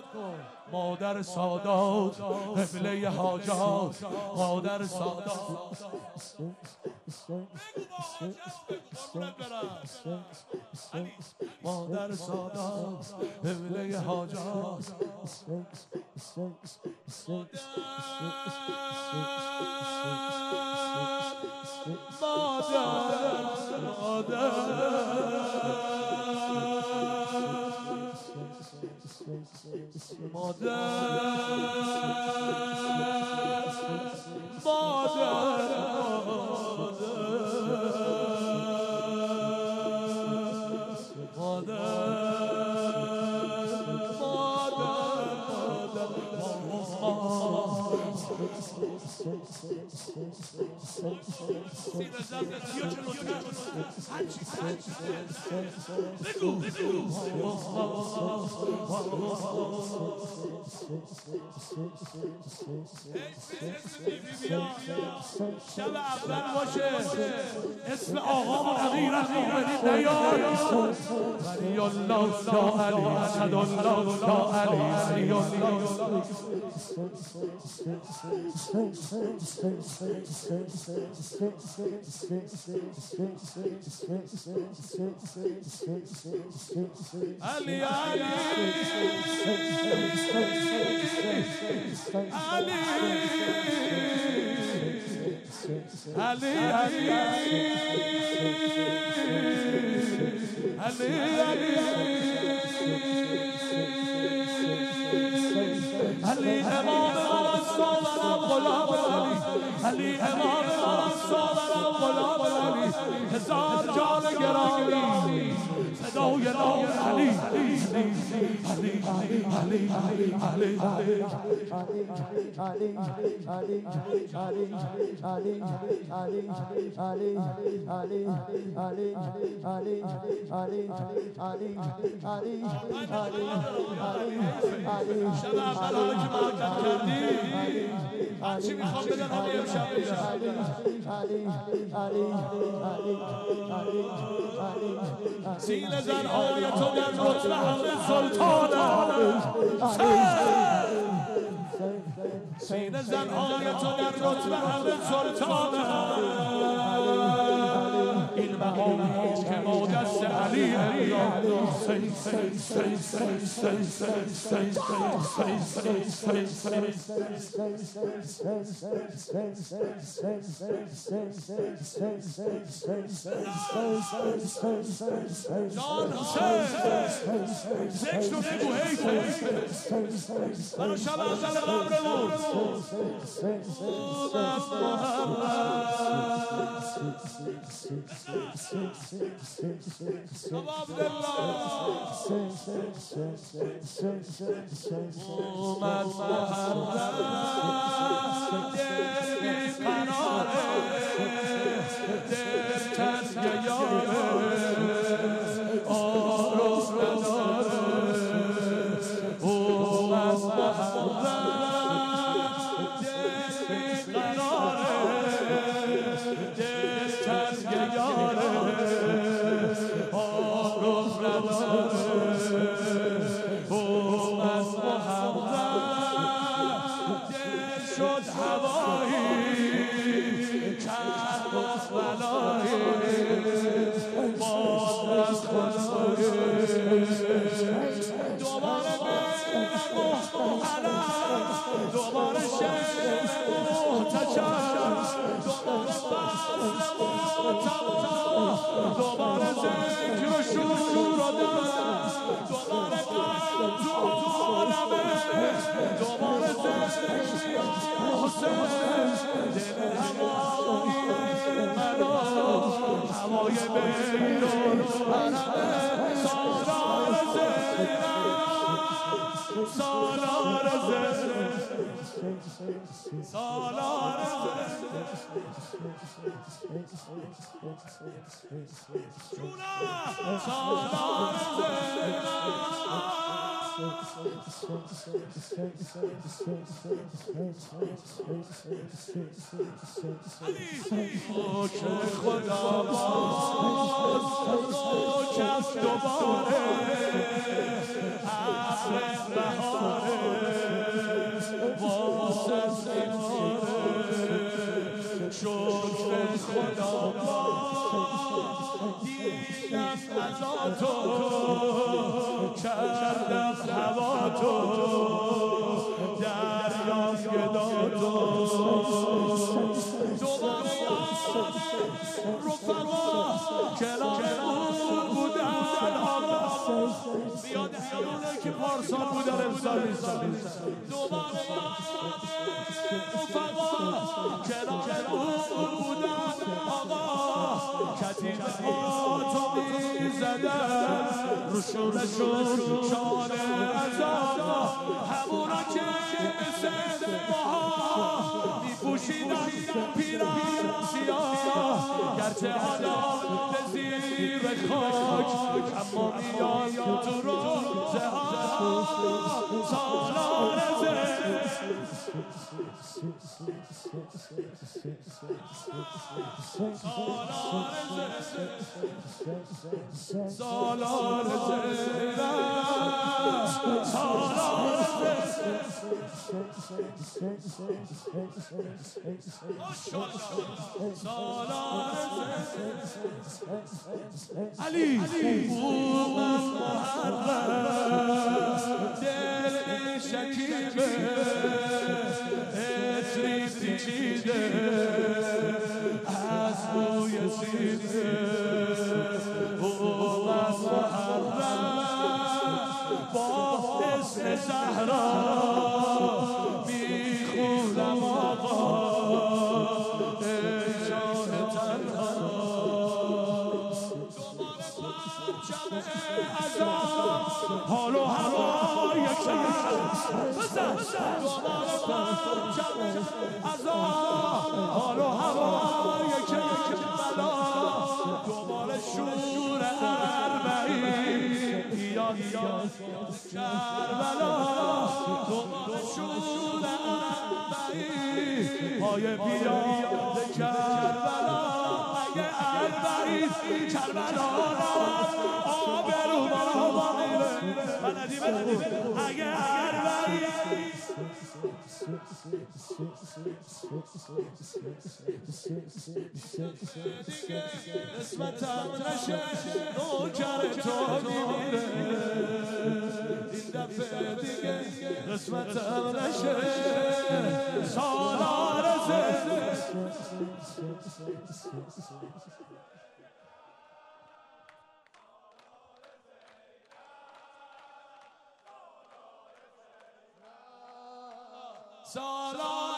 مادر سادات قبله حاجات مادر سادات مادر سادات قبله حاجات شب اول باشه اسم آقامون امیرالمومنین نیار ولی الله یا علی اسد الله یا علی ولی الله علی علی علی علی امام من صابرم غلام علی امام من صابرم غلام علی هزار جان گرامی صدای نام علی علی علی علی هرچی میخوام بدن همه امشب سینه زنهای تو در رتبه همه سلطانه سینه زنهای تو در رتبه همه سلطانه این مقامیست که مودست علی جان حسین ذکر رو بگو برای شب اول قبرمون ابا عبدالله اومد محمد دل بی قراره دل تنگ یاره آروم نداره اومد محمد دل بی قراره دل تنگ یاره آروم نداره اومد محمد دل شد هوایی چرب و بلایی باد از خدایی دوباره بینم و حرم دوباره شعر محتشم دوباره فصل معتبر دوباره ذکر و شور و دم دوباره قلب تو عالمه دوباره ذکر یا حسین دل هوایی منو هوای بیرون حرمه سالار زینم سالار زینم سالار جونم سالار چه خدا باز کف دوباره ابر بهاره رضا تو کردم هوا تو دریا گدا تو دوباره یاد رفقا کنار اون بودن آقا بیاد همونه که پارسال بودن امسال نیستن دوباره یاد رفقا کنار اون بودن آقا کتیب آتو میزدن رو شونشون شانه از آقا همونا که مثل ماها میپوشیدن پیران سیاه گرچه حالا به زیر خاک اما میان تو روزه ها سالار سالار علی اومد محرم دل شکیبه اتری پیچیده از بوی سینه اومد محرم با اسم زهرا میخونم آقا ای جان تنها دوباره پرچم عذاب حال و هوا یکسان دوباره پرچم عذاب حال و هوا یکسان دوباره شور اربعین بیاد کربلا دوباره شور اربعین پای بیاد کربلا اگه اربعین کربلا آبرو با بلدی اگه اربعین قسمتم نشه نوکر تو میمیره این دفعه دیگه قسمتم نشه سالار زنده سالار